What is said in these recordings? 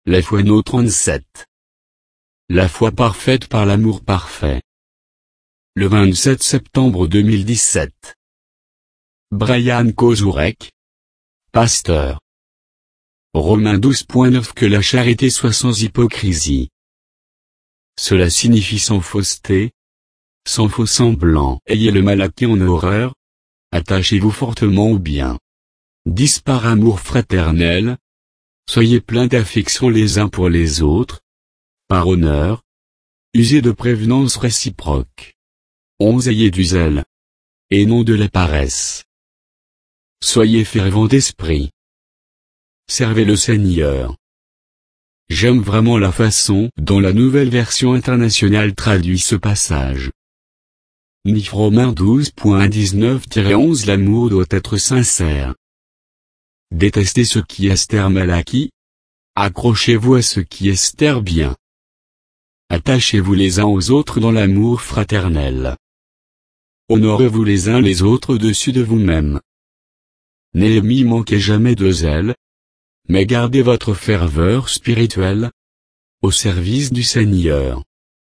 La foi No 37. La foi parfaite par l'amour parfait. Le 27 septembre 2017. Brian Kozurek, pasteur. Romains 12.9 Que la charité soit sans hypocrisie. Cela signifie sans fausseté, sans faux semblant. Ayez le mal acquis en horreur, attachez-vous fortement au bien. 10 Par amour fraternel, soyez pleins d'affection les uns pour les autres. Par honneur, usez de prévenance réciproque. 11 Ayez du zèle, et non de la paresse. Soyez fervents d'esprit. Servez le Seigneur. J'aime vraiment la façon dont la nouvelle version internationale traduit ce passage. Romains 12.19-11 L'amour doit être sincère. Détestez ce qui est mal acquis. Accrochez-vous à ce qui est bien. Attachez-vous les uns aux autres dans l'amour fraternel. Honorez-vous les uns les autres au-dessus de vous-même. N'ayez manquez jamais de zèle, mais gardez votre ferveur spirituelle au service du Seigneur.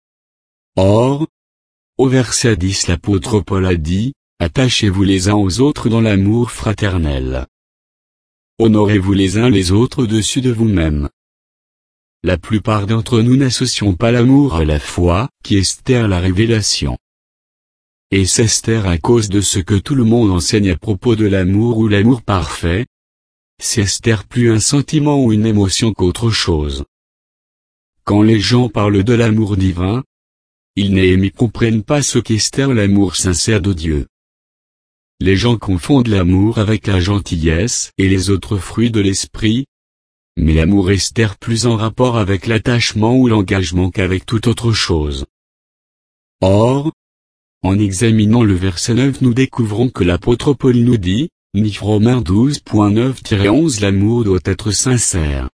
Or, au verset 10 l'apôtre Paul a dit, attachez-vous les uns aux autres dans l'amour fraternel. Honorez-vous les uns les autres au-dessus de vous-même. La plupart d'entre nous n'associons pas l'amour à la foi, qui est la révélation. Et c'est à cause de ce que tout le monde enseigne à propos de l'amour ou l'amour parfait. C'est plus un sentiment ou une émotion qu'autre chose. Quand les gens parlent de l'amour divin, ils ne comprennent pas ce qu'est l'amour sincère de Dieu. Les gens confondent l'amour avec la gentillesse et les autres fruits de l'esprit, mais l'amour est plus en rapport avec l'attachement ou l'engagement qu'avec toute autre chose. Or, en examinant le verset 9 nous découvrons que l'apôtre Paul nous dit, Romains 12.9-11 L'amour doit être sincère.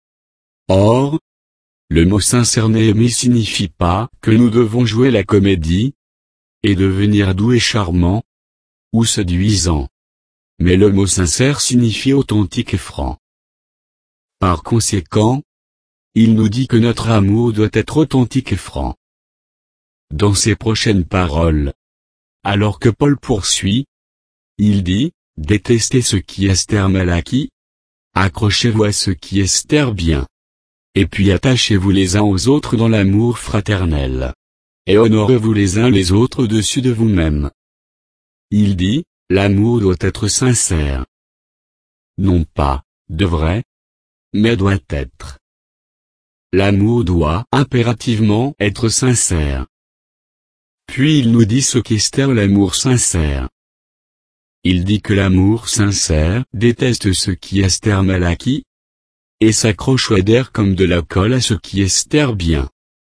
Or, le mot sincère signifie pas que nous devons jouer la comédie, et devenir doux et charmant, ou séduisant. Mais le mot sincère signifie authentique et franc. Par conséquent, il nous dit que notre amour doit être authentique et franc. Dans ses prochaines paroles, alors que Paul poursuit, il dit, détestez ce qui est mal acquis, accrochez-vous à ce qui est bien. Et puis attachez-vous les uns aux autres dans l'amour fraternel. Et honorez-vous les uns les autres au-dessus de vous-même. Il dit, l'amour doit être sincère. Non pas, devrait, mais doit être. L'amour doit impérativement être sincère. Puis il nous dit ce qu'est l'amour sincère. Il dit que l'amour sincère déteste ce qui est mal acquis, et s'accroche ou adhère comme de la colle à ce qui est bien.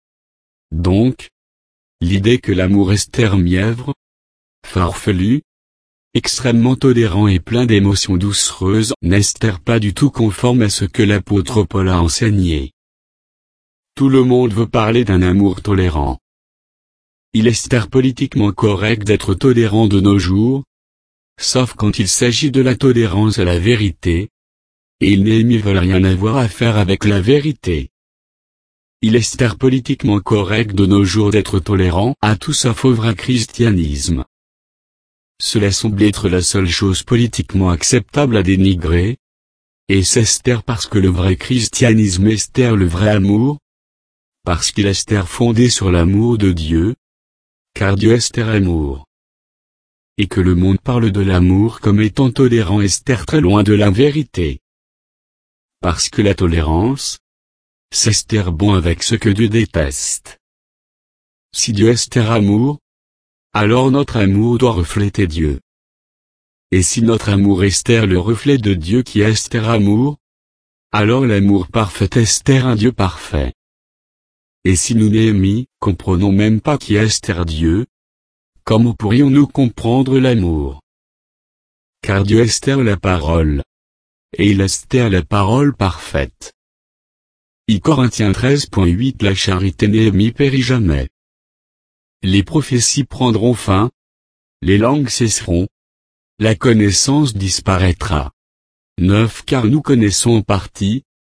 Donc, l'idée que l'amour est mièvre, farfelu, extrêmement tolérant et plein d'émotions doucereuses n'est pas du tout conforme à ce que l'apôtre Paul a enseigné. Tout le monde veut parler d'un amour tolérant. Il est politiquement correct d'être tolérant de nos jours, sauf quand il s'agit de la tolérance à la vérité, et ils veulent rien avoir à faire avec la vérité. Il est politiquement correct de nos jours d'être tolérant à tout sauf au vrai christianisme. Cela semble être la seule chose politiquement acceptable à dénigrer, et c'est parce que le vrai christianisme est le vrai amour, parce qu'il est fondé sur l'amour de Dieu, car Dieu est amour. Et que le monde parle de l'amour comme étant tolérant est très loin de la vérité. Parce que la tolérance, c'est bon avec ce que Dieu déteste. Si Dieu est amour, alors notre amour doit refléter Dieu. Et si notre amour est le reflet de Dieu qui est amour, alors l'amour parfait est un Dieu parfait. Et si nous comprenons même pas qui est Dieu, comment pourrions-nous comprendre l'amour? Car Dieu est la parole. Et il est la parole parfaite. Corinthiens 13.8 La charité ne périt jamais. Les prophéties prendront fin, les langues cesseront, la connaissance disparaîtra. 9 Car nous connaissons en partie,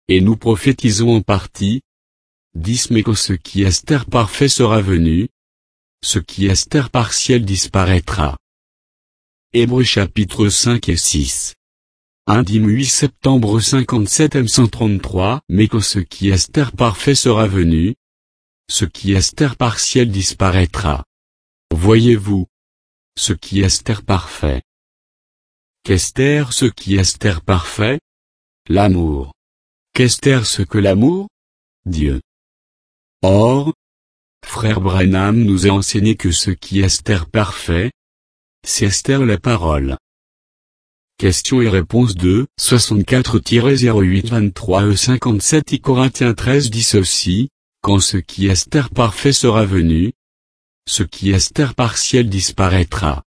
et nous prophétisons en partie. 10 Mais quand ce qui est parfait sera venu, ce qui est partiel disparaîtra. Hébreux chapitre 5 et 6. 1 8 septembre 57 M133 Mais quand ce qui est parfait sera venu, ce qui est partiel disparaîtra. Voyez-vous, ce qui est parfait. Qu'est-ce ce qui est parfait? L'amour. Qu'est-ce ce que l'amour? Dieu. Or, frère Branham nous a enseigné que ce qui est parfait, c'est la parole. Questions et réponses 2, 64-08 23 E 57 I Corinthiens 13 dit ceci, quand ce qui est parfait sera venu, ce qui est partiel disparaîtra.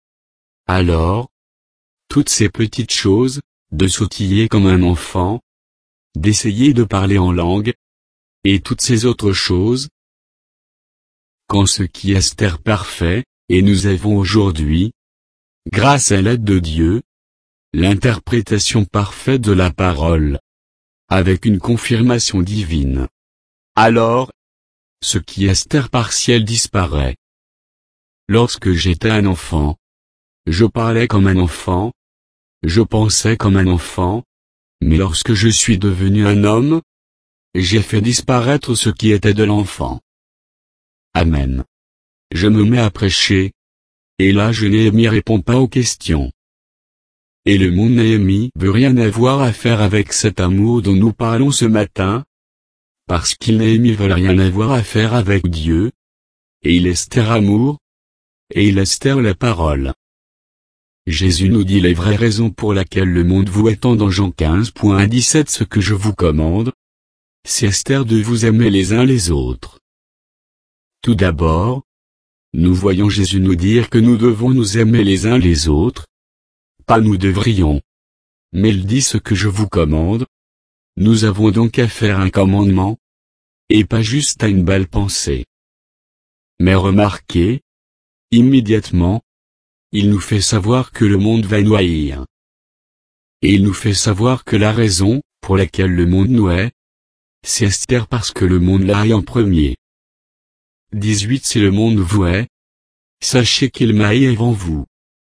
Alors, toutes ces petites choses, de sautiller comme un enfant, d'essayer de parler en langue, et toutes ces autres choses, quand ce qui est parfait, et nous avons aujourd'hui, grâce à l'aide de Dieu, l'interprétation parfaite de la parole, avec une confirmation divine. Alors, ce qui est partiel disparaît. Lorsque j'étais un enfant, je parlais comme un enfant, je pensais comme un enfant, mais lorsque je suis devenu un homme, j'ai fait disparaître ce qui était de l'enfant. Amen. Je me mets à prêcher, et là Néhémie répond pas aux questions. Et le mot Néhémie veut rien avoir à faire avec cet amour dont nous parlons ce matin, parce qu'il Néhémie veut rien avoir à faire avec Dieu, et il est amour, et il est la parole. Jésus nous dit les vraies raisons pour lesquelles le monde vous attend dans Jean 15.17 Ce que je vous commande, c'est de vous aimer les uns les autres. Tout d'abord, nous voyons Jésus nous dire que nous devons nous aimer les uns les autres. Pas nous devrions. Mais il dit ce que je vous commande. Nous avons donc à faire un commandement, et pas juste à une belle pensée. Mais remarquez, immédiatement, il nous fait savoir que le monde va nous haïr. Et il nous fait savoir que la raison, pour laquelle le monde nous hait, c'est parce que le monde l'a haï en premier. 18 Si le monde vous hait, sachez qu'il m'a haï avant vous.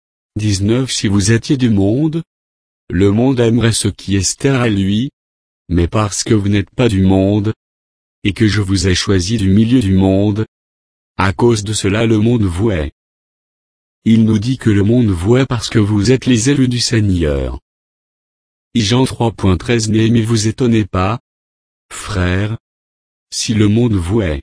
19 Si vous étiez du monde, le monde aimerait ce qui est à lui, mais parce que vous n'êtes pas du monde, et que je vous ai choisi du milieu du monde, à cause de cela le monde vous hait. Il nous dit que le monde vous hait parce que vous êtes les élus du Seigneur. Jean 3.13 Néhémie vous étonnez pas, frères, si le monde vous hait.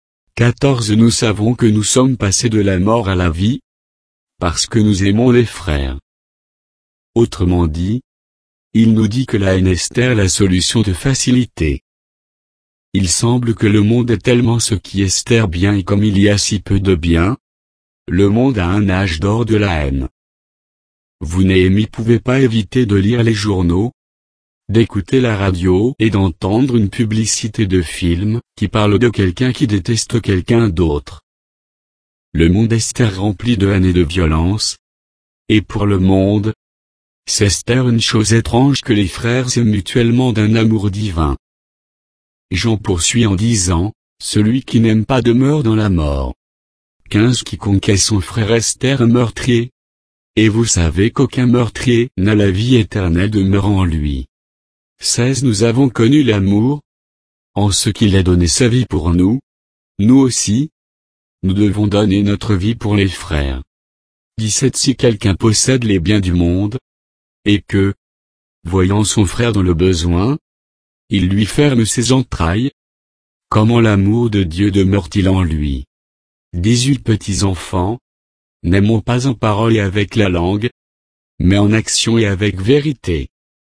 14 Nous savons que nous sommes passés de la mort à la vie, parce que nous aimons les frères. Autrement dit, il nous dit que la haine est la solution de facilité. Il semble que le monde est tellement ce qui est bien et comme il y a si peu de bien, le monde a un âge d'or de la haine. Vous Néhémie pouvez pas éviter de lire les journaux, d'écouter la radio et d'entendre une publicité de film qui parle de quelqu'un qui déteste quelqu'un d'autre. Le monde est rempli de haine et de violence. Et pour le monde, c'est une chose étrange que les frères s'aiment mutuellement d'un amour divin. Jean poursuit en disant, celui qui n'aime pas demeure dans la mort. 15 Quiconque est son frère est un meurtrier. Et vous savez qu'aucun meurtrier n'a la vie éternelle demeurant en lui. 16 Nous avons connu l'amour, en ce qu'il a donné sa vie pour nous. Nous aussi, nous devons donner notre vie pour les frères. 17 Si quelqu'un possède les biens du monde, et que, voyant son frère dans le besoin, il lui ferme ses entrailles, comment l'amour de Dieu demeure-t-il en lui? 18 Petits enfants, n'aimons pas en parole et avec la langue, mais en action et avec vérité.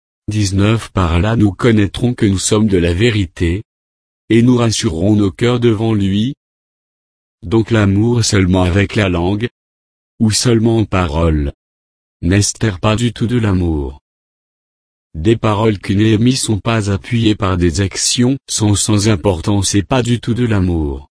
19 Par là nous connaîtrons que nous sommes de la vérité, et nous rassurerons nos cœurs devant lui. Donc l'amour seulement avec la langue, ou seulement en parole, n'est pas du tout de l'amour. Des paroles qui Néhémie sont pas appuyées par des actions sont sans importance et pas du tout de l'amour.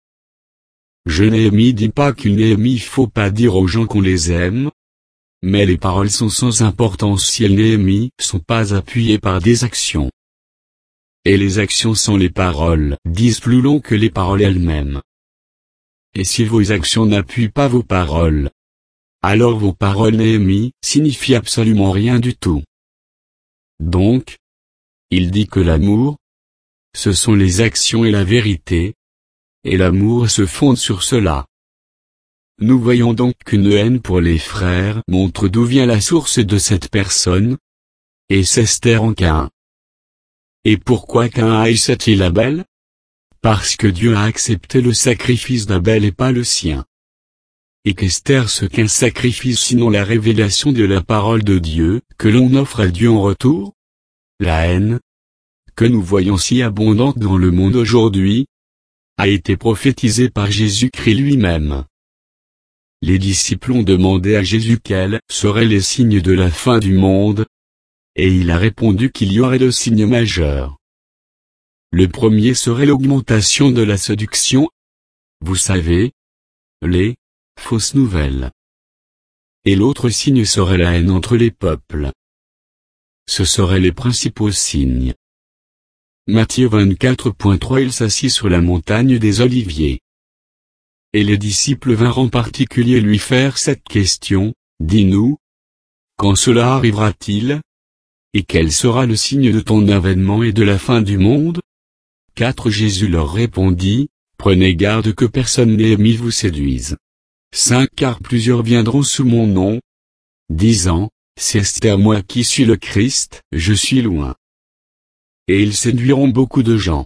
Néhémie dit pas qu'une Néhémie faut pas dire aux gens qu'on les aime, mais les paroles sont sans importance si elles Néhémie sont pas appuyées par des actions. et les actions sans les paroles disent plus long que les paroles elles-mêmes. Et si vos actions n'appuient pas vos paroles, alors vos paroles Néhémie signifient absolument rien du tout. Donc, il dit que l'amour, ce sont les actions et la vérité, et l'amour se fonde sur cela. Nous voyons donc qu'une haine pour les frères montre d'où vient la source de cette personne, et s'Esther en Caïn. Et pourquoi Caïn haïssait-il Abel? Parce que Dieu a accepté le sacrifice d'Abel et pas le sien. Et qu'Esther ce qu'un sacrifice sinon la révélation de la parole de Dieu, que l'on offre à Dieu en retour? La haine, que nous voyons si abondante dans le monde aujourd'hui, a été prophétisée par Jésus-Christ lui-même. Les disciples ont demandé à Jésus quels seraient les signes de la fin du monde, et il a répondu qu'il y aurait deux signes majeurs. Le premier serait l'augmentation de la séduction. Vous savez, les fausses nouvelles. Et l'autre signe serait la haine entre les peuples. Ce seraient les principaux signes. Matthieu 24.3 Il s'assit sur la montagne des Oliviers. Et les disciples vinrent en particulier lui faire cette question, dis-nous, quand cela arrivera-t-il? Et quel sera le signe de ton avènement et de la fin du monde? 4 Jésus leur répondit, prenez garde que personne Néhémie vous séduise. 5 Car plusieurs viendront sous mon nom, disant, c'est Esther moi qui suis le Christ, je suis loin. Et ils séduiront beaucoup de gens.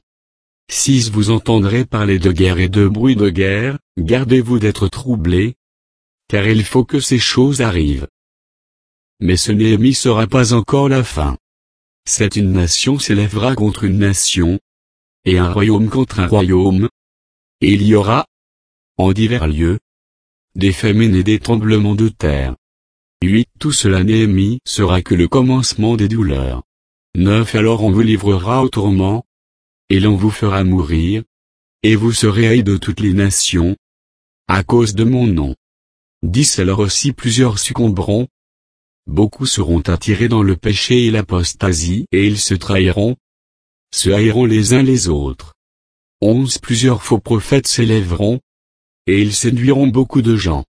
6 Vous entendrez parler de guerre et de bruit de guerre, gardez-vous d'être troublés, car il faut que ces choses arrivent. Mais ce Néhémie sera pas encore la fin. C'est une nation s'élèvera contre une nation, et un royaume contre un royaume, et il y aura, en divers lieux, des famines et des tremblements de terre. 8 Tout cela Néhémie sera que le commencement des douleurs. 9 Alors on vous livrera au tourment, et l'on vous fera mourir, et vous serez haïs de toutes les nations, à cause de mon nom. 10 Alors aussi plusieurs succomberont, beaucoup seront attirés dans le péché et l'apostasie et ils se trahiront, se haïront les uns les autres. 11 Plusieurs faux prophètes s'élèveront, et ils séduiront beaucoup de gens.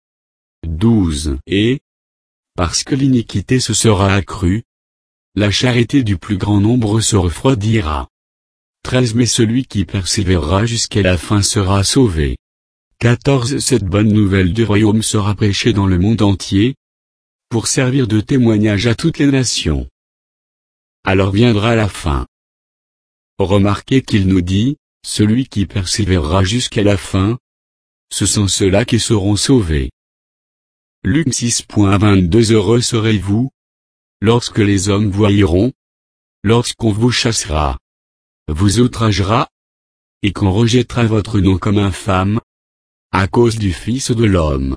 12 Et, parce que l'iniquité se sera accrue, la charité du plus grand nombre se refroidira. 13 Mais celui qui persévérera jusqu'à la fin sera sauvé. 14 Cette bonne nouvelle du royaume sera prêchée dans le monde entier, pour servir de témoignage à toutes les nations. Alors viendra la fin. Remarquez qu'il nous dit, celui qui persévérera jusqu'à la fin, ce sont ceux-là qui seront sauvés. Luc 6.22 Heureux serez-vous, lorsque les hommes vous haïront, lorsqu'on vous chassera, vous outragera, et qu'on rejettera votre nom comme infâme, à cause du Fils de l'homme.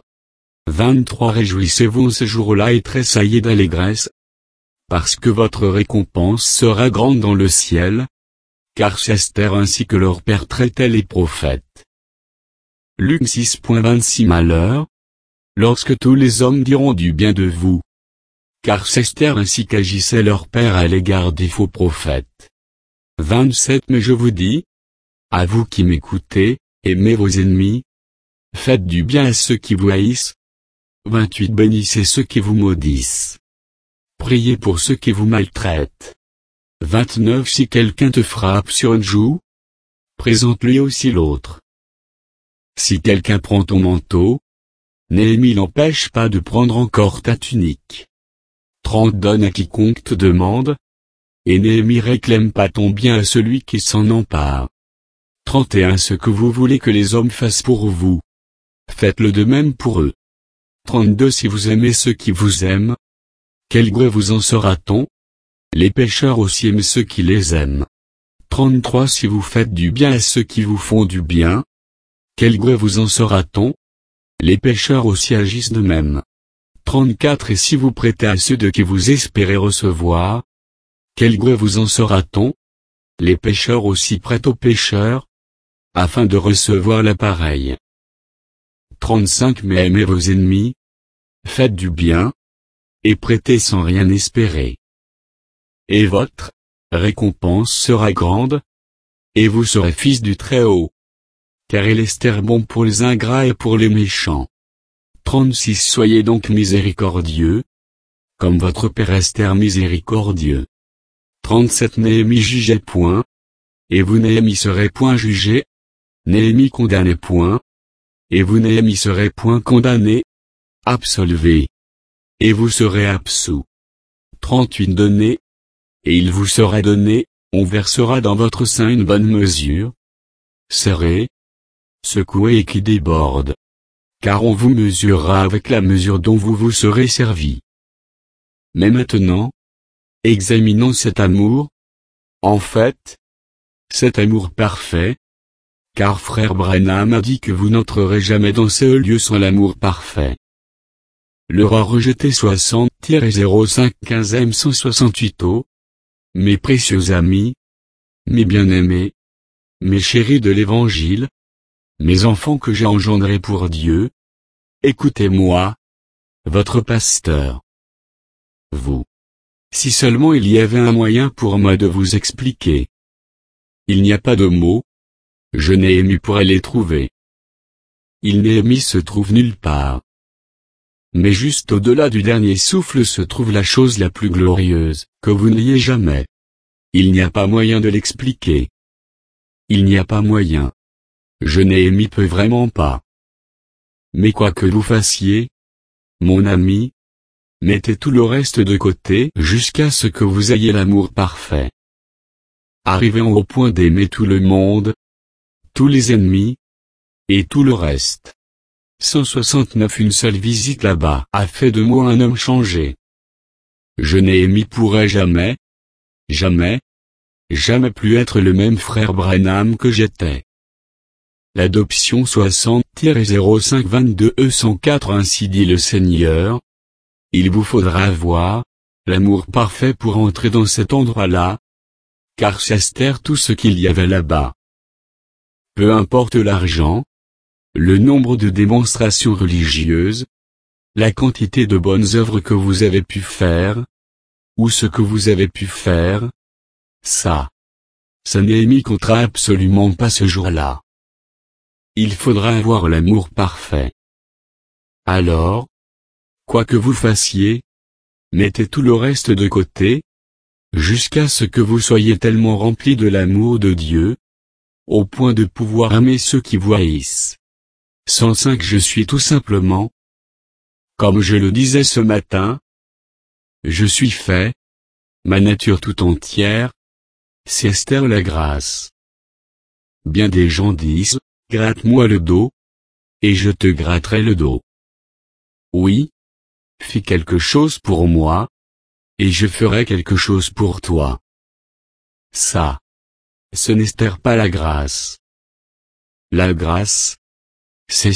23 Réjouissez-vous en ce jour-là et tressaillez d'allégresse, parce que votre récompense sera grande dans le ciel, car c'est Esther ainsi que leur père traitait les prophètes. Luc 6.26 Malheur, lorsque tous les hommes diront du bien de vous, car c'est Esther ainsi qu'agissait leur père à l'égard des faux prophètes. 27 Mais je vous dis, à vous qui m'écoutez, aimez vos ennemis, faites du bien à ceux qui vous haïssent. 28 Bénissez ceux qui vous maudissent. Priez pour ceux qui vous maltraitent. 29 Si quelqu'un te frappe sur une joue, présente-lui aussi l'autre. Si quelqu'un prend ton manteau, Néhémie n'empêche pas de prendre encore ta tunique. 30 Donne à quiconque te demande, et Néhémie réclame pas ton bien à celui qui s'en empare. 31 Ce que vous voulez que les hommes fassent pour vous, faites-le de même pour eux. 32 Si vous aimez ceux qui vous aiment, quel gré vous en sera-t-on? Les pécheurs aussi aiment ceux qui les aiment. 33 Si vous faites du bien à ceux qui vous font du bien, quel gré vous en sera-t-on? Les pécheurs aussi agissent de même. 34 Et si vous prêtez à ceux de qui vous espérez recevoir, quel gré vous en sera-t-on? Les pécheurs aussi prêtent aux pécheurs, afin de recevoir la pareille. 35 Mais aimez vos ennemis, faites du bien, et prêtez sans rien espérer. Et votre récompense sera grande, et vous serez fils du Très-Haut. Car il est bon pour les ingrats et pour les méchants. 36 Soyez donc miséricordieux, comme votre Père est miséricordieux. 37 Néhémie jugeait point, et vous Néhémie serez point jugé. Néhémie condamnait point, et vous Néhémie serez point condamné. Absolvez, et vous serez absous. 38 Donnez, et il vous sera donné, on versera dans votre sein une bonne mesure, serrée, secouée et qui déborde. Car on vous mesurera avec la mesure dont vous vous serez servi. Mais maintenant, examinons cet amour. En fait, cet amour parfait, car frère Branham a dit que vous n'entrerez jamais dans ce lieu sans l'amour parfait. Leur a rejeté 60-05 15e 168 Mes précieux amis, mes bien-aimés, mes chéris de l'Évangile, mes enfants que j'ai engendrés pour Dieu, écoutez-moi, votre pasteur. Vous. Si seulement il y avait un moyen pour moi de vous expliquer. Il n'y a pas de mots. Je Néhémie pourrais les trouver. Il Néhémie se trouve nulle part. Mais juste au-delà du dernier souffle se trouve la chose la plus glorieuse, que vous n'ayez jamais. Il n'y a pas moyen de l'expliquer. Il n'y a pas moyen. Je Néhémie peut vraiment pas. Mais quoi que vous fassiez, mon ami, mettez tout le reste de côté jusqu'à ce que vous ayez l'amour parfait. Arrivant au point d'aimer tout le monde, tous les ennemis, et tout le reste. 169 Une seule visite là-bas a fait de moi un homme changé. Je Néhémie pourrait jamais, jamais, jamais plus être le même frère Branham que j'étais. L'adoption 60-05 22 E104 Ainsi dit le Seigneur. Il vous faudra avoir l'amour parfait pour entrer dans cet endroit-là, car c'est tout ce qu'il y avait là-bas. Peu importe l'argent, le nombre de démonstrations religieuses, la quantité de bonnes œuvres que vous avez pu faire, ou ce que vous avez pu faire, ça Néhémie comptera absolument pas ce jour-là. Il faudra avoir l'amour parfait. Alors, quoi que vous fassiez, mettez tout le reste de côté, jusqu'à ce que vous soyez tellement remplis de l'amour de Dieu, au point de pouvoir aimer ceux qui vous haïssent. 105 Je suis tout simplement, comme je le disais ce matin, je suis fait, ma nature tout entière, c'est la grâce. Bien des gens disent, gratte-moi le dos, et je te gratterai le dos. Oui, fais quelque chose pour moi, et je ferai quelque chose pour toi. Ça, ce n'est pas la grâce. La grâce, c'est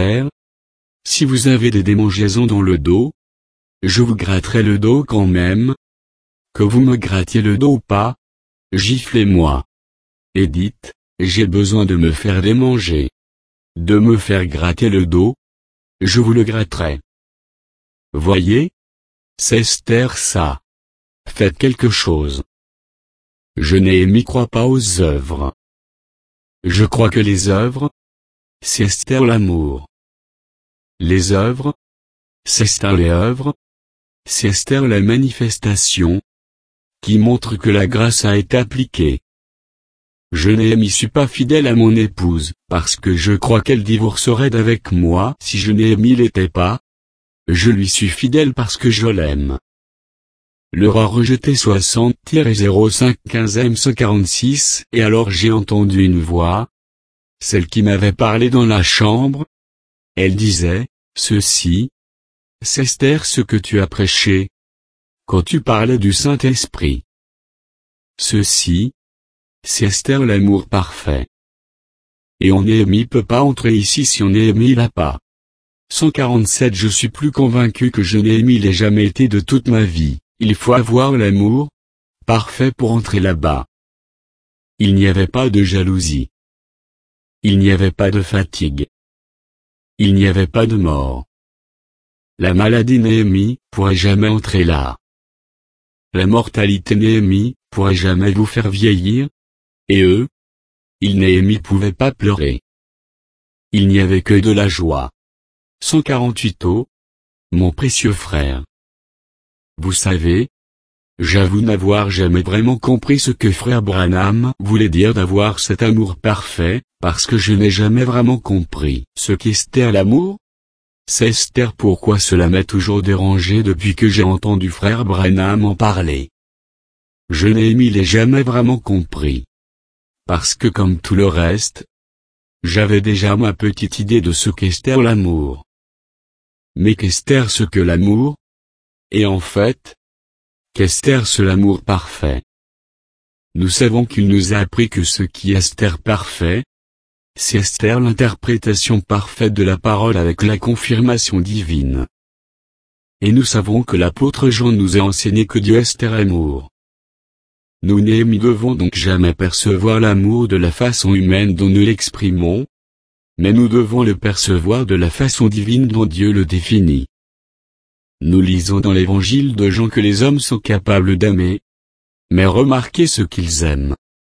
si vous avez des démangeaisons dans le dos, je vous gratterai le dos quand même. Que vous me grattiez le dos ou pas, giflez-moi. Et dites, j'ai besoin de me faire démanger. De me faire gratter le dos, je vous le gratterai. Voyez? C'est ça. Faites quelque chose. Je Néhémie crois pas aux œuvres. Je crois que les œuvres, c'est l'amour. Les œuvres, c'est les œuvres, c'est la manifestation, qui montre que la grâce a été appliquée. Je Néhémie suis pas fidèle à mon épouse, parce que je crois qu'elle divorcerait d'avec moi si je Néhémie l'étais pas. Je lui suis fidèle parce que je l'aime. Le roi rejeté 60-05 15e 146 Et alors j'ai entendu une voix, celle qui m'avait parlé dans la chambre. Elle disait, ceci, c'est ce que tu as prêché, quand tu parlais du Saint-Esprit. Ceci, c'est l'amour parfait. Et on Néhémie peut pas entrer ici si on Néhémie l'a pas. 147 Je suis plus convaincu que je Néhémie l'ai jamais été de toute ma vie. Il faut avoir l'amour parfait pour entrer là-bas. Il n'y avait pas de jalousie. Il n'y avait pas de fatigue. Il n'y avait pas de mort. La maladie Néhémie pourrait jamais entrer là. La mortalité Néhémie pourrait jamais vous faire vieillir. Et eux, Néhémie pouvait pas pleurer. Il n'y avait que de la joie. 148 Oh, mon précieux frère. Vous savez, j'avoue n'avoir jamais vraiment compris ce que frère Branham voulait dire d'avoir cet amour parfait, parce que je n'ai jamais vraiment compris ce qu'est l'amour. C'est pourquoi cela m'a toujours dérangé depuis que j'ai entendu frère Branham en parler. Je n'ai jamais vraiment compris. Parce que comme tout le reste, j'avais déjà ma petite idée de ce qu'est l'amour. Mais qu'est ce que l'amour? Et en fait, qu'est ce l'amour parfait? Nous savons qu'il nous a appris que ce qui est parfait, c'est l'interprétation parfaite de la parole avec la confirmation divine. Et nous savons que l'apôtre Jean nous a enseigné que Dieu est amour. Nous ne devons donc jamais percevoir l'amour de la façon humaine dont nous l'exprimons, mais nous devons le percevoir de la façon divine dont Dieu le définit. Nous lisons dans l'évangile de Jean que les hommes sont capables d'aimer, mais remarquez ce qu'ils aiment.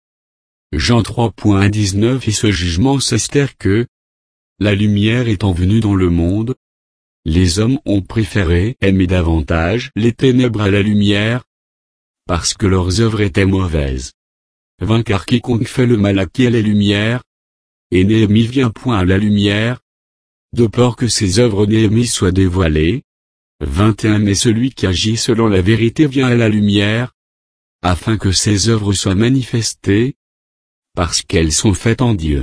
Jean 3.19 Et ce jugement c'est que, la lumière étant venue dans le monde, les hommes ont préféré aimer davantage les ténèbres à la lumière, parce que leurs œuvres étaient mauvaises. Car quiconque fait le mal acquiert la lumière, et Néhémie vient point à la lumière, de peur que ses œuvres Néhémie soient dévoilées. 21 Mais celui qui agit selon la vérité vient à la lumière, afin que ses œuvres soient manifestées, parce qu'elles sont faites en Dieu.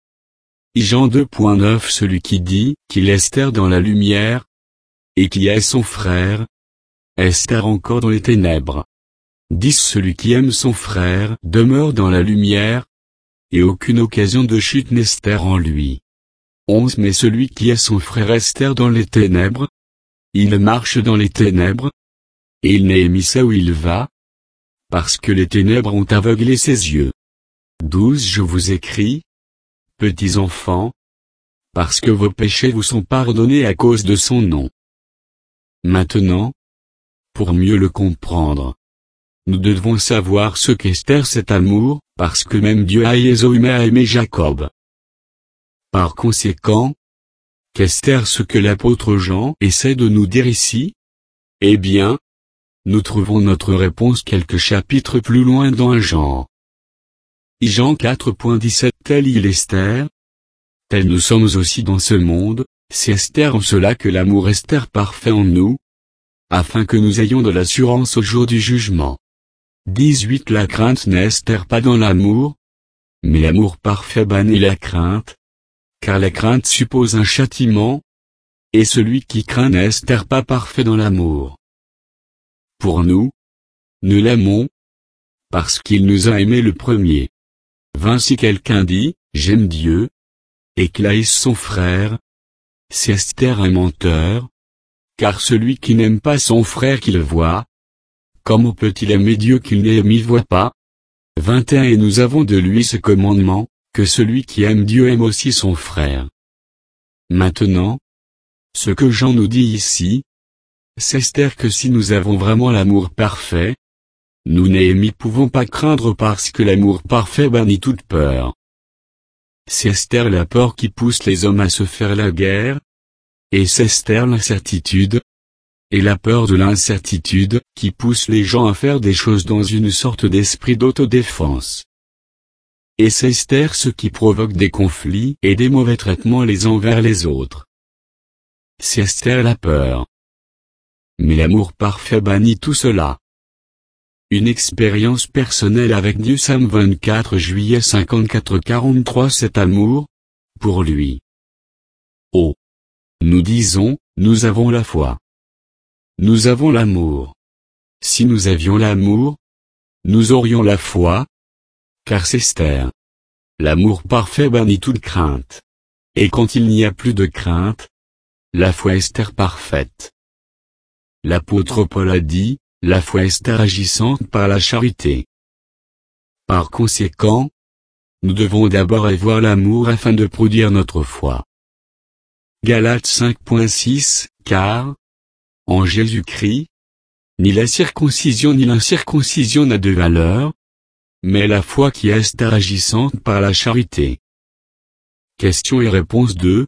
Jean 2.9 Celui qui dit qu'il est dans la lumière, et qui est son frère, est encore dans les ténèbres. 10 Celui qui aime son frère demeure dans la lumière, et aucune occasion de chute n'est en lui. 11 Mais celui qui est son frère est dans les ténèbres, il marche dans les ténèbres, et il n'est mis ça où il va, parce que les ténèbres ont aveuglé ses yeux. 12 Je vous écris, petits enfants, parce que vos péchés vous sont pardonnés à cause de son nom. Maintenant, pour mieux le comprendre, nous devons savoir ce qu'est cet amour, parce que même Dieu a aimé Jacob. Par conséquent, qu'est ce que l'apôtre Jean essaie de nous dire ici? Eh bien, nous trouvons notre réponse quelques chapitres plus loin dans Jean. Jean 4.17 Tel il est, tel nous sommes aussi dans ce monde, c'est en cela que l'amour est parfait en nous, afin que nous ayons de l'assurance au jour du jugement. 18 La crainte n'est pas dans l'amour, mais l'amour parfait bannit la crainte, car la crainte suppose un châtiment, et celui qui craint n'est pas parfait dans l'amour. Pour nous l'aimons, parce qu'il nous a aimés le premier. 20 Si quelqu'un dit, j'aime Dieu, et qu'il son frère, c'est un menteur, car celui qui n'aime pas son frère qu'il voit, comment peut-il aimer Dieu qu'il n'aime voit pas? 21 Et nous avons de lui ce commandement, que celui qui aime Dieu aime aussi son frère. Maintenant, ce que Jean nous dit ici, c'est que si nous avons vraiment l'amour parfait, nous ne pouvons pas craindre parce que l'amour parfait bannit toute peur. C'est la peur qui pousse les hommes à se faire la guerre, et c'est l'incertitude, et la peur de l'incertitude, qui pousse les gens à faire des choses dans une sorte d'esprit d'autodéfense. Et c'est ce qui provoque des conflits et des mauvais traitements les uns envers les autres. C'est la peur. Mais l'amour parfait bannit tout cela. Une expérience personnelle avec Dieu Psaume 24 juillet 54-43 Cet amour, pour lui. Oh! Nous disons, nous avons la foi. Nous avons l'amour. Si nous avions l'amour, nous aurions la foi, car c'est l'amour parfait bannit toute crainte. Et quand il n'y a plus de crainte, la foi est parfaite. L'apôtre Paul a dit, la foi est agissante par la charité. Par conséquent, nous devons d'abord avoir l'amour afin de produire notre foi. Galates 5.6 Car, en Jésus-Christ, Ni la circoncision ni l'incirconcision n'a de valeur, mais la foi qui est Esther agissante par la charité. Questions et réponses 2,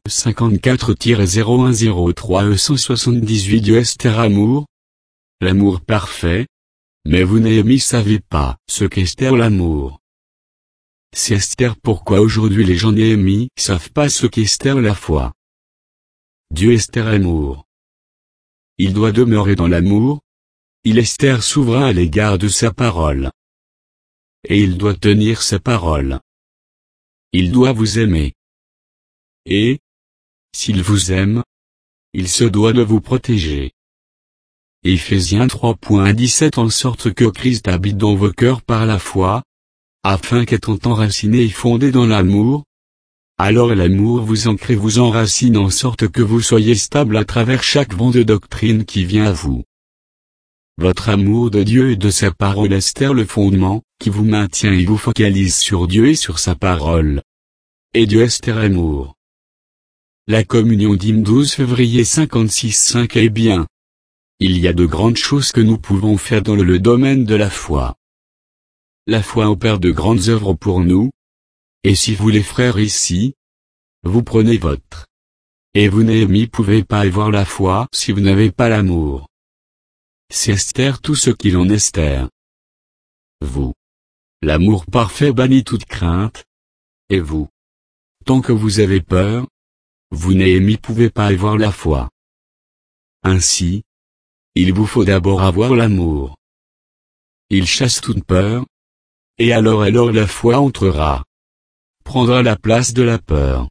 54-0103 178 Dieu Esther amour. L'amour parfait. Mais vous Néhémie savez pas ce qu'Esther l'amour. C'est Esther pourquoi aujourd'hui les gens Néhémie savent pas ce qu'Esther la foi. Dieu Esther amour. Il doit demeurer dans l'amour. Il Esther souverain à l'égard de sa parole. Et il doit tenir sa parole. Il doit vous aimer. Et, s'il vous aime, il se doit de vous protéger. Éphésiens 3.17 En sorte que Christ habite dans vos cœurs par la foi, afin qu'étant enraciné et fondé dans l'amour, alors l'amour vous ancre et vous enracine en sorte que vous soyez stable à travers chaque vent de doctrine qui vient à vous. Votre amour de Dieu et de sa parole Esther le fondement, qui vous maintient et vous focalise sur Dieu et sur sa parole. Et Dieu Esther amour. La communion d'hymne 12 février 56-5 Eh bien, il y a de grandes choses que nous pouvons faire dans le domaine de la foi. La foi opère de grandes œuvres pour nous. Et si vous les frères ici, vous prenez votre. Et vous Néhémie pouvez pas avoir la foi si vous n'avez pas l'amour. C'est Esther tout ce qu'il en Esther. Vous. L'amour parfait bannit toute crainte. Et vous. Tant que vous avez peur, vous Néhémie pouvez pas avoir la foi. Ainsi, il vous faut d'abord avoir l'amour. Il chasse toute peur. Et alors la foi entrera. Prendra la place de la peur.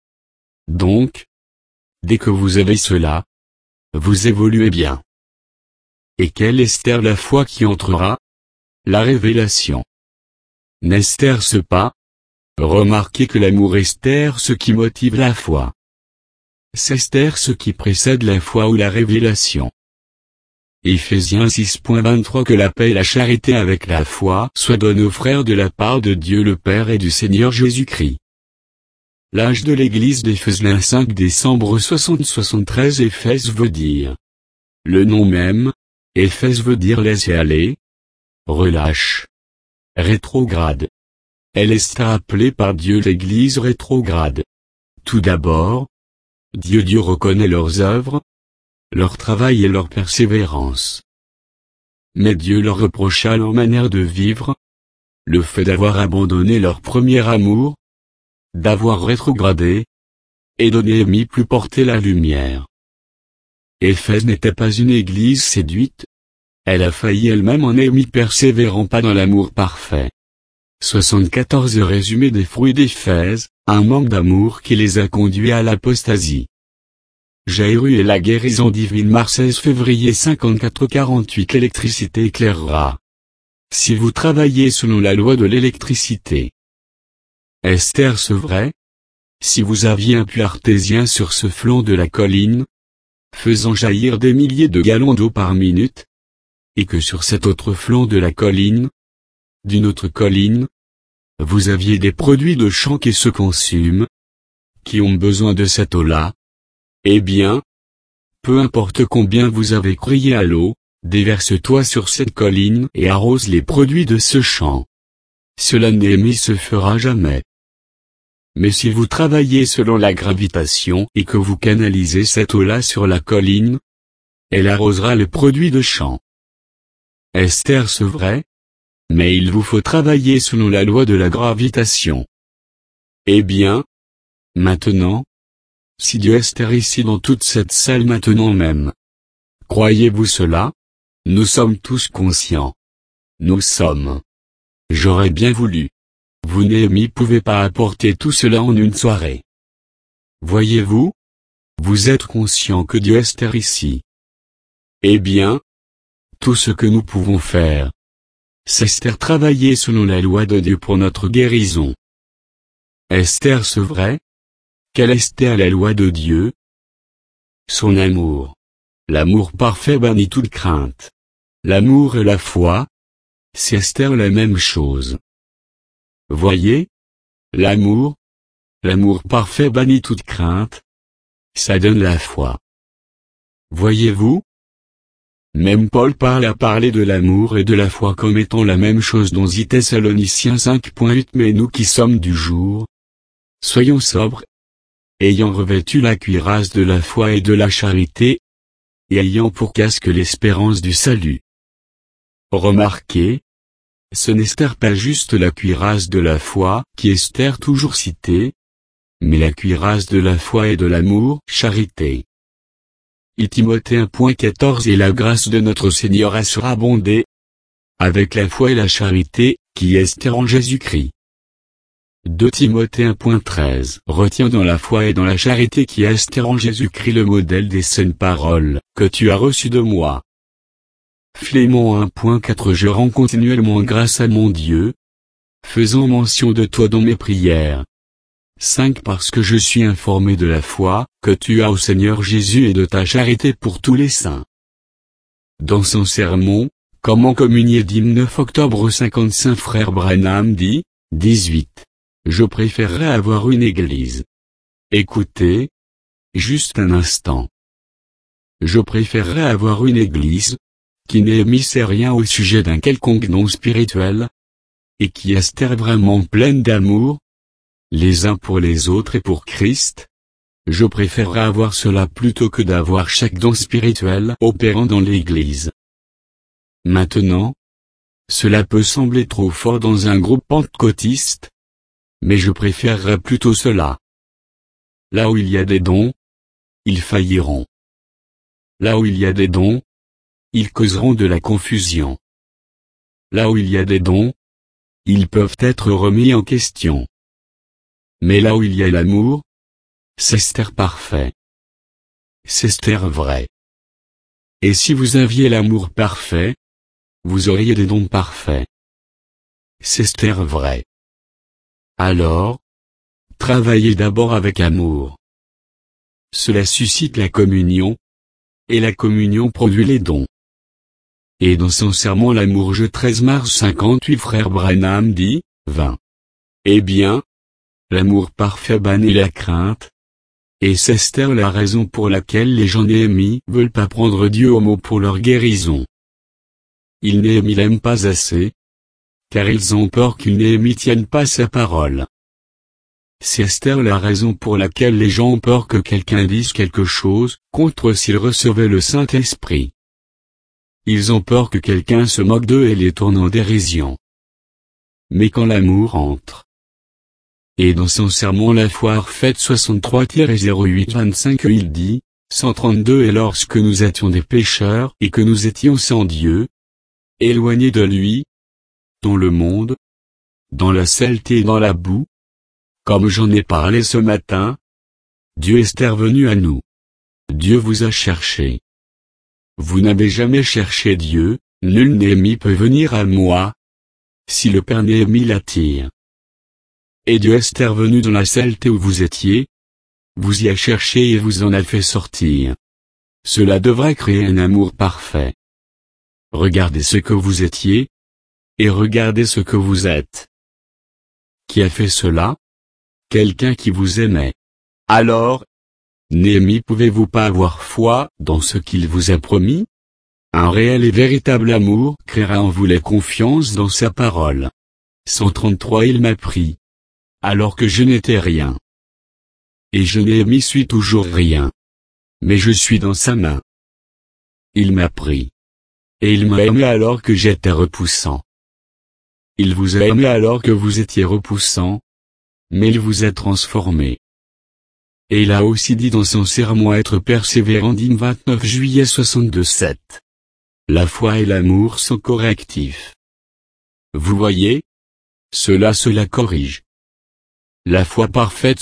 Donc, dès que vous avez cela, vous évoluez bien. Et quelle Esther la foi qui entrera? La révélation. N'Esther ce pas? Remarquez que l'amour Esther ce qui motive la foi. C'est Esther ce qui précède la foi ou la révélation. Éphésiens 6.23 Que la paix et la charité avec la foi soient données aux frères de la part de Dieu le Père et du Seigneur Jésus-Christ. L'âge de l'église d'Éphèse le 5 décembre 60-73 Éphèse veut dire. Le nom même, Éphèse veut dire laisser aller. Relâche. Rétrograde. Elle est appelée par Dieu l'église rétrograde. Tout d'abord, Dieu reconnaît leurs œuvres, leur travail et leur persévérance. Mais Dieu leur reprocha leur manière de vivre, le fait d'avoir abandonné leur premier amour, d'avoir rétrogradé, et de Néhémie plus porter la lumière. Éphèse n'était pas une église séduite, elle a failli elle-même en Néhémie persévérant pas dans l'amour parfait. 74 Résumé des fruits d'Éphèse, un manque d'amour qui les a conduits à l'apostasie. Jaïru et la guérison divine Mars 16 février 54-48 L'électricité éclairera. Si vous travaillez selon la loi de l'électricité. Esther ce vrai? Si vous aviez un puits artésien sur ce flanc de la colline, faisant jaillir des milliers de gallons d'eau par minute, et que sur cet autre flanc de la colline, d'une autre colline, vous aviez des produits de champ qui se consument, qui ont besoin de cette eau-là, eh bien, peu importe combien vous avez crié à l'eau, déverse-toi sur cette colline et arrose les produits de ce champ. Cela Néhémie se fera jamais. Mais si vous travaillez selon la gravitation et que vous canalisez cette eau-là sur la colline, elle arrosera les produits de champ. Esther ce vrai? Mais il vous faut travailler selon la loi de la gravitation. Eh bien, maintenant, si Dieu Esther ici dans toute cette salle maintenant même. Croyez-vous cela? Nous sommes tous conscients. Nous sommes. J'aurais bien voulu. Vous Néhémie pouvez pas apporter tout cela en une soirée. Voyez-vous? Vous êtes conscient que Dieu Esther ici. Eh bien, tout ce que nous pouvons faire, c'est Esther travailler selon la loi de Dieu pour notre guérison. Esther ce vrai? Quelle Esther la loi de Dieu? Son amour. L'amour parfait bannit toute crainte. L'amour et la foi, c'est Esther la même chose. Voyez? L'amour parfait bannit toute crainte. Ça donne la foi. Voyez-vous? Même Paul a parlé de l'amour et de la foi comme étant la même chose dans Thessaloniciens 5.8. Mais nous qui sommes du jour, soyons sobres, ayant revêtu la cuirasse de la foi et de la charité, et ayant pour casque l'espérance du salut. Remarquez, ce n'est pas juste la cuirasse de la foi qui est toujours citée, mais la cuirasse de la foi et de l'amour, charité. Et Timothée 1.14. Et la grâce de notre Seigneur a surabondé avec la foi et la charité, qui est en Jésus-Christ. 2 Timothée 1.13. Retiens dans la foi et dans la charité qui est en Jésus-Christ le modèle des saintes paroles que tu as reçues de moi. Philémon 1.4. Je rends continuellement grâce à mon Dieu, faisant mention de toi dans mes prières. 5. Parce que je suis informé de la foi que tu as au Seigneur Jésus et de ta charité pour tous les saints. Dans son sermon, Comment communier 19 octobre 55, frère Branham dit, 18. Je préférerais avoir une église. Écoutez, juste un instant. Je préférerais avoir une église qui n'émisse rien au sujet d'un quelconque don spirituel, et qui est vraiment pleine d'amour, les uns pour les autres et pour Christ. Je préférerais avoir cela plutôt que d'avoir chaque don spirituel opérant dans l'Église. Maintenant, cela peut sembler trop fort dans un groupe pentecôtiste, mais je préférerais plutôt cela. Là où il y a des dons, ils failliront. Là où il y a des dons, ils causeront de la confusion. Là où il y a des dons, ils peuvent être remis en question. Mais là où il y a l'amour, c'est parfait. C'est vrai. Et si vous aviez l'amour parfait, vous auriez des dons parfaits. C'est vrai. Alors, travaillez d'abord avec amour. Cela suscite la communion, et la communion produit les dons. Et dans son sermon L'amour, 13 mars 58, frère Branham dit, 20. Eh bien, l'amour parfait bannit la crainte. Et c'est la raison pour laquelle les gens Néhémie veulent pas prendre Dieu au mot pour leur guérison. Ils Néhémie l'aiment pas assez, car ils ont peur qu'il Néhémie tienne pas sa parole. C'est la raison pour laquelle les gens ont peur que quelqu'un dise quelque chose contre s'ils recevaient le Saint-Esprit. Ils ont peur que quelqu'un se moque d'eux et les tourne en dérision. Mais quand l'amour entre, et dans son sermon La foi faite 63-08-25 il dit, 132 Et lorsque nous étions des pécheurs et que nous étions sans Dieu, éloignés de lui, dans le monde, dans la saleté et dans la boue, comme j'en ai parlé ce matin, Dieu est revenu à nous. Dieu vous a cherché. Vous n'avez jamais cherché Dieu, nul Néhémie peut venir à moi, si le Père Néhémie l'attire. Et Dieu est revenu dans la saleté où vous étiez, vous y a cherché et vous en a fait sortir. Cela devrait créer un amour parfait. Regardez ce que vous étiez, et regardez ce que vous êtes. Qui a fait cela? Quelqu'un qui vous aimait. Alors, Néhémie, pouvez-vous pas avoir foi dans ce qu'il vous a promis? Un réel et véritable amour créera en vous la confiance dans sa parole. 133 Il m'a pris, alors que je n'étais rien. Et je Néhémie suis toujours rien. Mais je suis dans sa main. Il m'a pris. Et il m'a aimé alors que j'étais repoussant. Il vous a aimé alors que vous étiez repoussant, mais il vous a transformé. Et il a aussi dit dans son sermon Être persévérant, dit 29 juillet 62-7. La foi et l'amour sont correctifs. Vous voyez? Cela corrige. La foi parfaite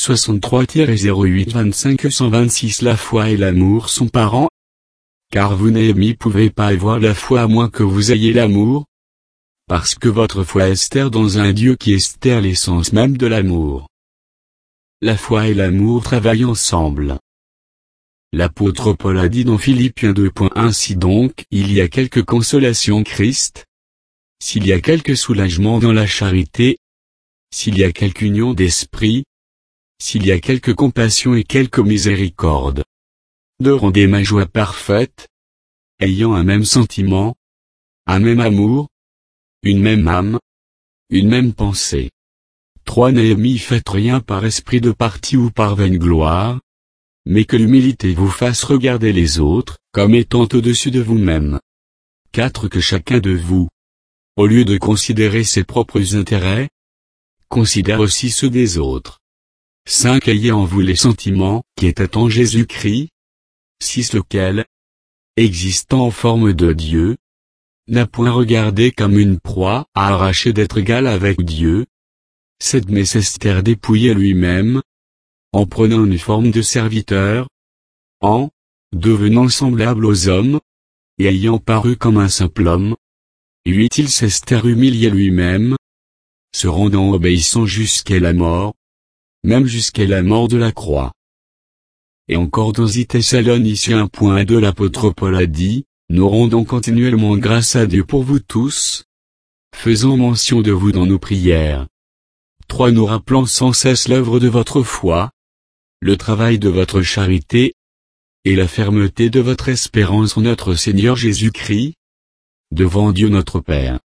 63-08-25 126 La foi et l'amour sont parents. Car vous Néhémie pouvez pas avoir la foi à moins que vous ayez l'amour. Parce que votre foi est dans un Dieu qui est l'essence même de l'amour. La foi et l'amour travaillent ensemble. L'apôtre Paul a dit dans Philippiens 2.1 Si donc il y a quelque consolation en Christ, s'il y a quelque soulagement dans la charité, s'il y a quelque union d'esprit, s'il y a quelque compassion et quelque miséricorde, de rendez ma joie parfaite, ayant un même sentiment, un même amour, une même âme, une même pensée. 3. Néhémie faites rien par esprit de parti ou par vaine gloire, mais que l'humilité vous fasse regarder les autres, comme étant au-dessus de vous-même. 4. Que chacun de vous, au lieu de considérer ses propres intérêts, considère aussi ceux des autres. 5. Ayez en vous les sentiments, qui étaient en Jésus-Christ. 6. Lequel, existant en forme de Dieu, n'a point regardé comme une proie à arracher d'être égal avec Dieu. 7. Mais s'Esther dépouillait lui-même, en prenant une forme de serviteur, en devenant semblable aux hommes, et ayant paru comme un simple homme. 8. Il s'Esther humiliait lui-même, se rendant obéissant jusqu'à la mort, même jusqu'à la mort de la croix. Et encore dans Thessaloniciens 1.2 l'apôtre Paul a dit, nous rendons continuellement grâce à Dieu pour vous tous, faisant mention de vous dans nos prières. 3. Nous rappelant sans cesse l'œuvre de votre foi, le travail de votre charité, et la fermeté de votre espérance en notre Seigneur Jésus-Christ, devant Dieu notre Père.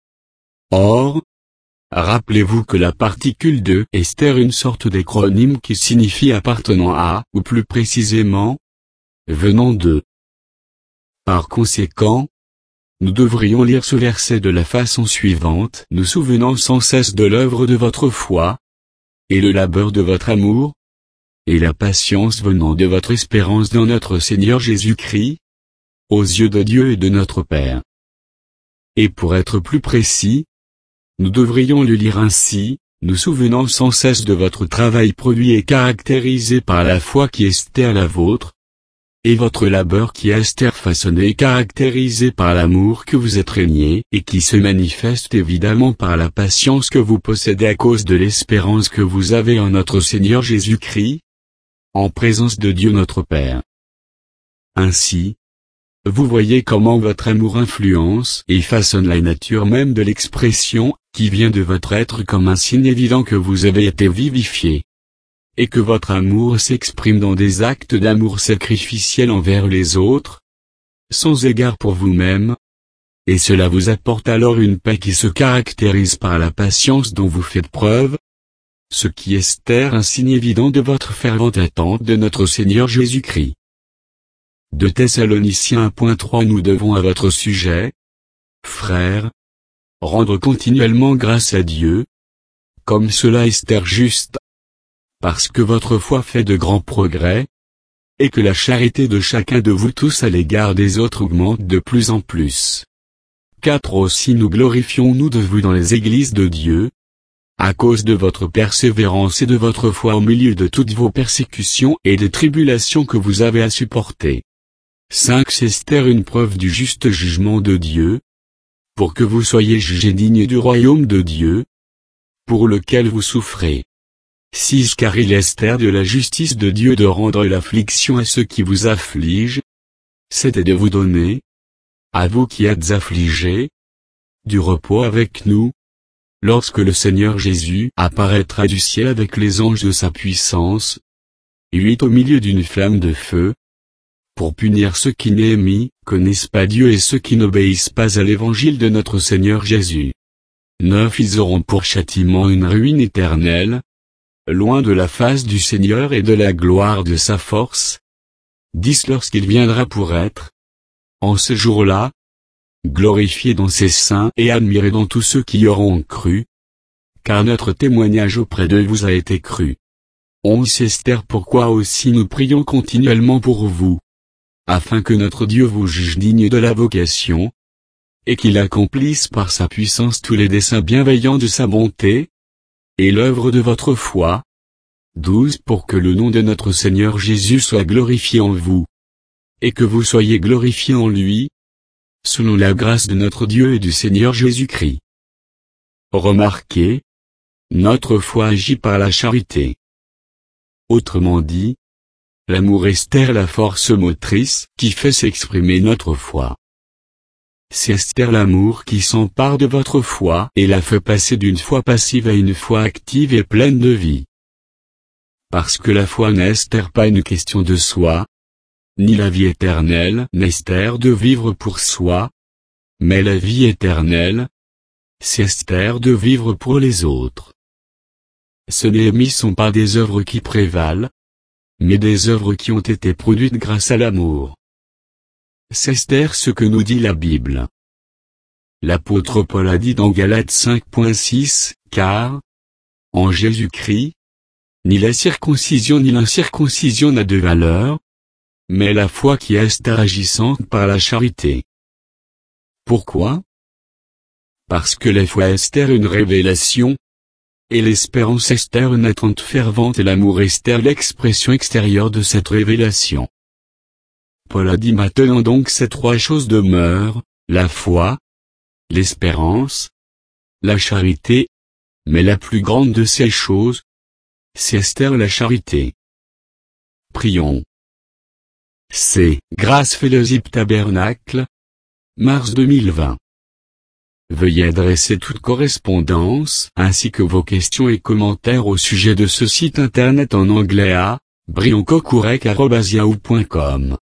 Or, rappelez-vous que la particule de Esther est une sorte d'acronyme qui signifie appartenant à, ou plus précisément, venant de. Par conséquent, nous devrions lire ce verset de la façon suivante, nous souvenant sans cesse de l'œuvre de votre foi, et le labeur de votre amour, et la patience venant de votre espérance dans notre Seigneur Jésus-Christ, aux yeux de Dieu et de notre Père. Et pour être plus précis, nous devrions le lire ainsi, nous souvenant sans cesse de votre travail produit et caractérisé par la foi qui est la vôtre, et votre labeur qui est façonné et caractérisé par l'amour que vous êtes régné, et qui se manifeste évidemment par la patience que vous possédez à cause de l'espérance que vous avez en notre Seigneur Jésus-Christ, en présence de Dieu notre Père. Ainsi, vous voyez comment votre amour influence et façonne la nature même de l'expression, qui vient de votre être comme un signe évident que vous avez été vivifié. Et que votre amour s'exprime dans des actes d'amour sacrificiel envers les autres, sans égard pour vous-même, et cela vous apporte alors une paix qui se caractérise par la patience dont vous faites preuve, ce qui est un signe évident de votre fervente attente de notre Seigneur Jésus-Christ. De Thessaloniciens 1.3 Nous devons à votre sujet, frères, rendre continuellement grâce à Dieu, comme cela est juste, parce que votre foi fait de grands progrès, et que la charité de chacun de vous tous à l'égard des autres augmente de plus en plus. 4 Aussi nous glorifions-nous de vous dans les églises de Dieu, à cause de votre persévérance et de votre foi au milieu de toutes vos persécutions et des tribulations que vous avez à supporter. 5 C'est une preuve du juste jugement de Dieu, pour que vous soyez jugés dignes du royaume de Dieu, pour lequel vous souffrez. 6 Car il est de la justice de Dieu de rendre l'affliction à ceux qui vous affligent, c'est de vous donner, à vous qui êtes affligés, du repos avec nous, lorsque le Seigneur Jésus apparaîtra du ciel avec les anges de sa puissance, 8 Au milieu d'une flamme de feu, pour punir ceux qui connaissent pas Dieu et ceux qui n'obéissent pas à l'évangile de notre Seigneur Jésus. 9 Ils auront pour châtiment une ruine éternelle, loin de la face du Seigneur et de la gloire de sa force. 10 Lorsqu'il viendra pour être, en ce jour-là, glorifié dans ses saints et admiré dans tous ceux qui y auront cru, car notre témoignage auprès de vous a été cru. 11 Esther Pourquoi aussi nous prions continuellement pour vous, afin que notre Dieu vous juge digne de la vocation, et qu'il accomplisse par sa puissance tous les desseins bienveillants de sa bonté, et l'œuvre de votre foi. 12 Pour que le nom de notre Seigneur Jésus soit glorifié en vous, et que vous soyez glorifiés en lui, selon la grâce de notre Dieu et du Seigneur Jésus-Christ. Remarquez, notre foi agit par la charité. Autrement dit, l'amour est la force motrice qui fait s'exprimer notre foi. C'est l'amour qui s'empare de votre foi et la fait passer d'une foi passive à une foi active et pleine de vie. Parce que la foi n'est pas une question de soi, ni la vie éternelle n'est Esther de vivre pour soi, mais la vie éternelle, c'est Esther de vivre pour les autres. Ce Néhémie sont pas des œuvres qui prévalent, mais des œuvres qui ont été produites grâce à l'amour. C'est Esther ce que nous dit la Bible. L'apôtre Paul a dit dans Galates 5.6, car, en Jésus-Christ, ni la circoncision ni l'incirconcision n'a de valeur, mais la foi qui est agissante par la charité. Pourquoi? Parce que la foi est une révélation, et l'espérance est une attente fervente et l'amour est l'expression extérieure de cette révélation. Paul a dit maintenant donc ces trois choses demeurent, la foi, l'espérance, la charité, mais la plus grande de ces choses, c'est Esther la charité. Prions. C'est Grâce Fellowship Tabernacle, mars 2020. Veuillez adresser toute correspondance ainsi que vos questions et commentaires au sujet de ce site internet en anglais à brioncocourec@yahoo.com.